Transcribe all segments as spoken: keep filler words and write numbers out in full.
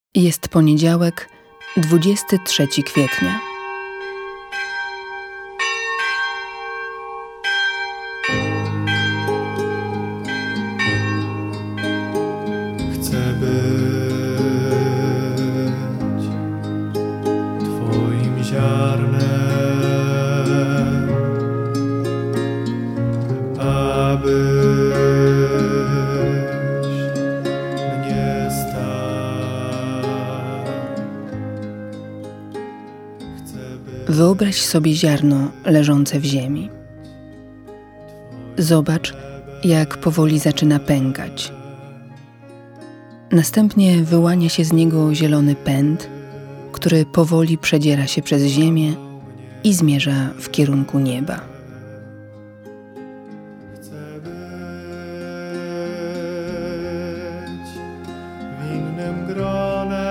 Jest poniedziałek, dwudziestego trzeciego kwietnia. Chcę być Twoim ziarnem, abyś mnie stał. Chcę być Wyobraź sobie ziarno leżące w ziemi. Zobacz, jak powoli zaczyna pękać. Następnie wyłania się z niego zielony pęd, który powoli przedziera się przez ziemię i zmierza w kierunku nieba. Chcę być winnym gronem,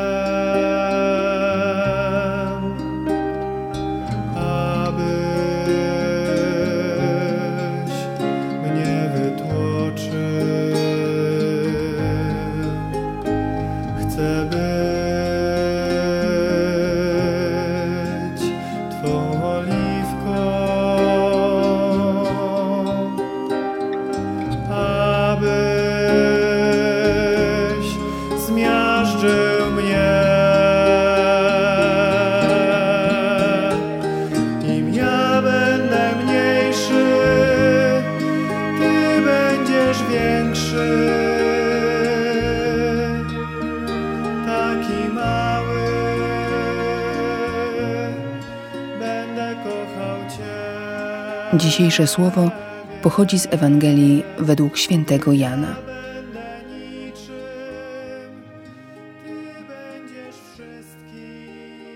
abyś mnie wytłoczył. Chcę być Twą oliwką, abyś zmiażdżył mnie. Im ja będę mniejszy, Ty będziesz większy. Taki mały będę kochał Cię. Dzisiejsze słowo pochodzi z Ewangelii według świętego Jana. Będę niczym, Ty będziesz wszystkim.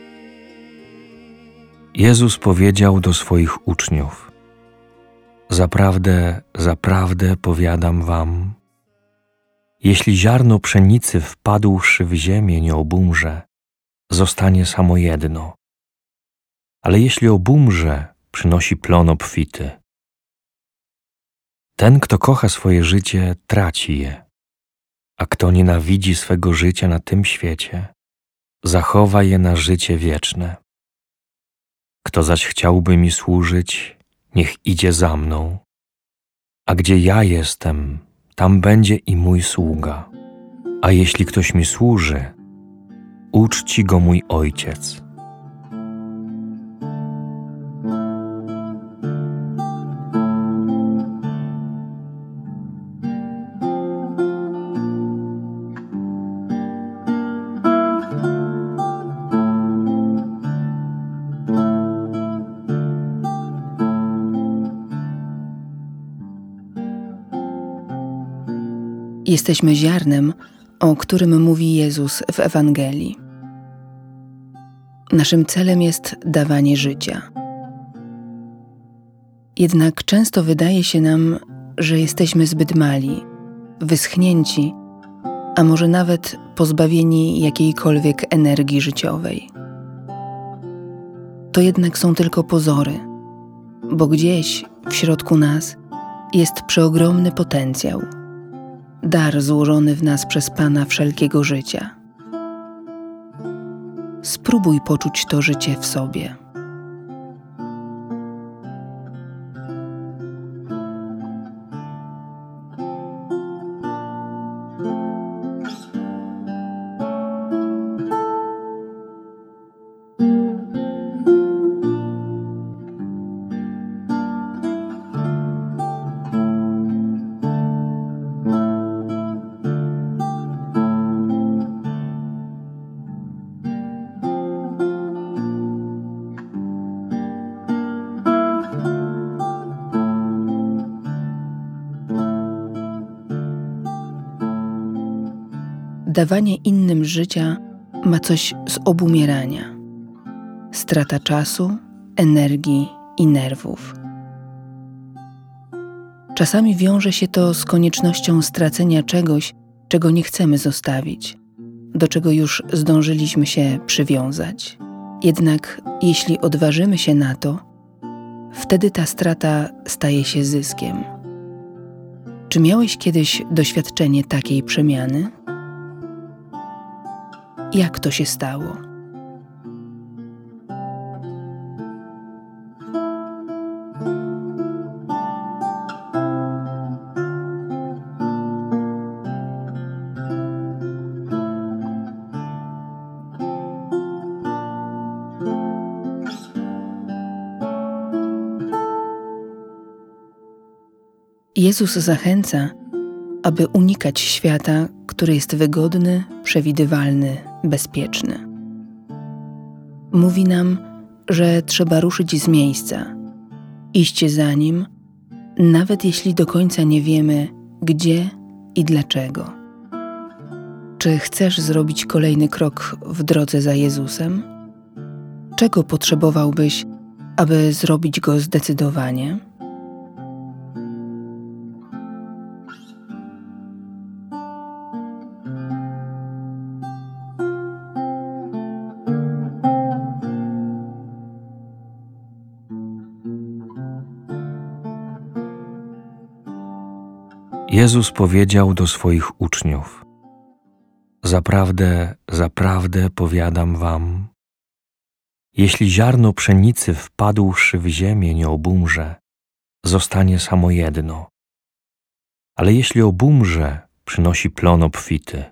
Jezus powiedział do swoich uczniów: Zaprawdę, zaprawdę powiadam wam, jeśli ziarno pszenicy wpadłszy w ziemię nie obumrze, zostanie samo jedno. Ale jeśli obumrze, przynosi plon obfity. Ten, kto kocha swoje życie, traci je, a kto nienawidzi swego życia na tym świecie, zachowa je na życie wieczne. Kto zaś chciałby mi służyć, niech idzie za mną, a gdzie ja jestem, tam będzie i mój sługa. A jeśli ktoś mi służy, uczci go mój Ojciec. Jesteśmy ziarnem, o którym mówi Jezus w Ewangelii. Naszym celem jest dawanie życia. Jednak często wydaje się nam, że jesteśmy zbyt mali, wyschnięci, a może nawet pozbawieni jakiejkolwiek energii życiowej. To jednak są tylko pozory, bo gdzieś w środku nas jest przeogromny potencjał, dar złożony w nas przez Pana wszelkiego życia. Spróbuj poczuć to życie w sobie. Dawanie innym życia ma coś z obumierania. Strata czasu, energii i nerwów. Czasami wiąże się to z koniecznością stracenia czegoś, czego nie chcemy zostawić, do czego już zdążyliśmy się przywiązać. Jednak jeśli odważymy się na to, wtedy ta strata staje się zyskiem. Czy miałeś kiedyś doświadczenie takiej przemiany? jak to się stało. Jezus zachęca, aby unikać świata, który jest wygodny, przewidywalny, bezpieczny. Mówi nam, że trzeba ruszyć z miejsca, iść za Nim, nawet jeśli do końca nie wiemy, gdzie i dlaczego. Czy chcesz zrobić kolejny krok w drodze za Jezusem? Czego potrzebowałbyś, aby zrobić go zdecydowanie? Jezus powiedział do swoich uczniów: Zaprawdę, zaprawdę powiadam wam, jeśli ziarno pszenicy wpadłszy w ziemię nie obumrze, zostanie samo jedno. Ale jeśli obumrze, przynosi plon obfity.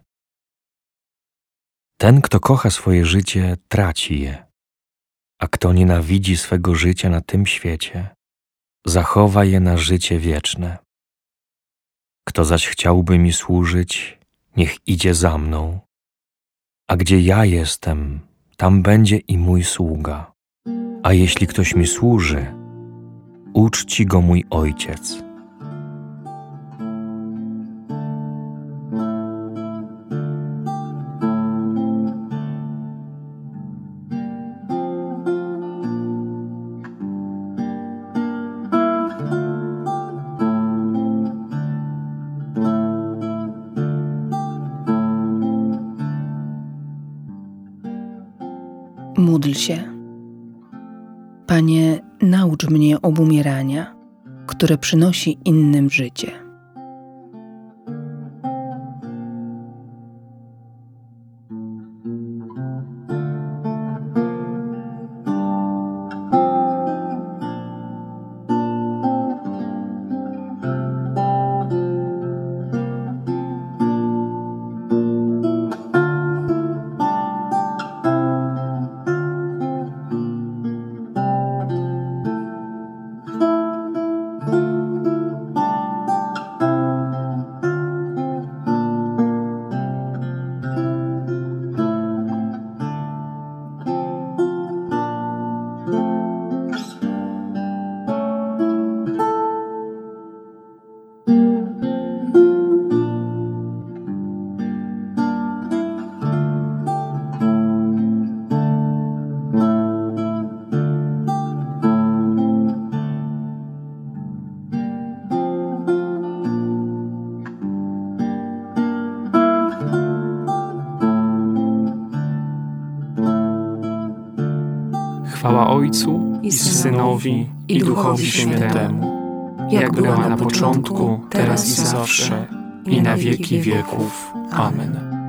Ten, kto kocha swoje życie, traci je, a kto nienawidzi swego życia na tym świecie, zachowa je na życie wieczne. Kto zaś chciałby mi służyć, niech idzie za mną, a gdzie ja jestem, tam będzie i mój sługa. A jeśli ktoś mi służy, uczci go mój Ojciec. Módl się. Panie, naucz mnie obumierania, które przynosi innym życie. Chwała Ojcu i Synowi i Duchowi Świętemu, jak była na początku, teraz i zawsze, i na wieki wieków. Amen.